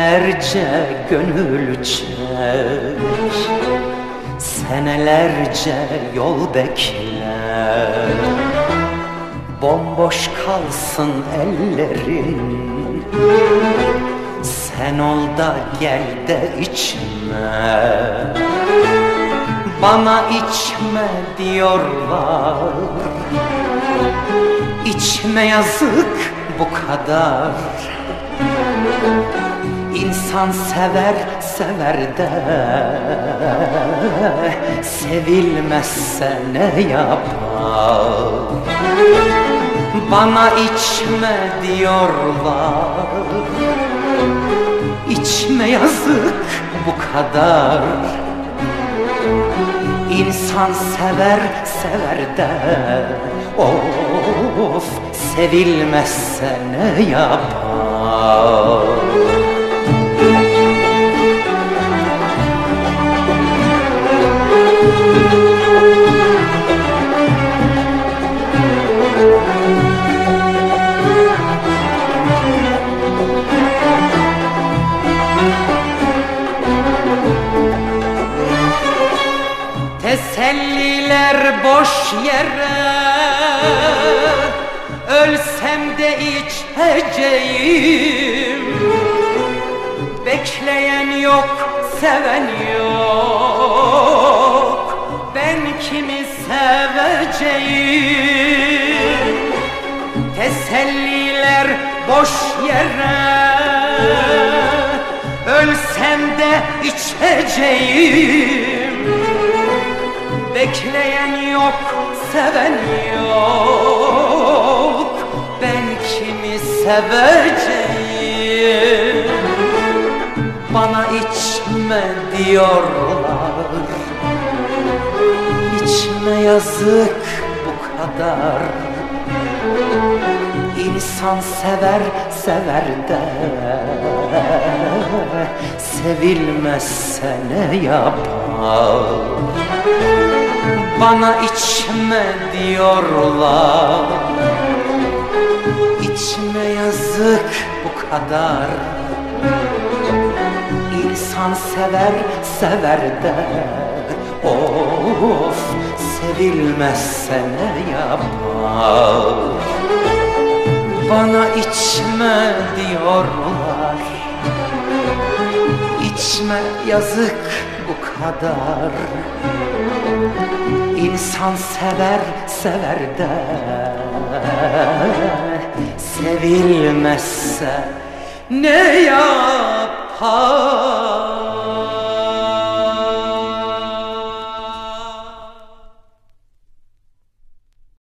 Senelerce gönül çek, senelerce yol bekle. Bomboş kalsın ellerin, sen ol da gel de içme. Bana içme diyorlar, içme yazık bu kadar. İnsan sever sever de sevilmezse ne yapar? Bana içme diyorlar, içme yazık bu kadar. İnsan sever sever de of, sevilmezse ne yapar? Teselliler boş yere, ölsem de içeceğim. Bekleyen yok, seven yok, ben kimi seveceğim? Teselliler boş yere, ölsem de içeceğim. Bekleyen yok, seven yok, ben kimi seveceğim? Bana içme diyorlar, içme yazık bu kadar. İnsan sever sever de sevilmezse ne yapar? Bana içme diyorlar, içme yazık bu kadar. İnsan sever sever de of, sevilmezse ne yapar? Bana içme diyorlar, içme yazık bu kadar. İnsan sever sever de sevilmezse ne yapar?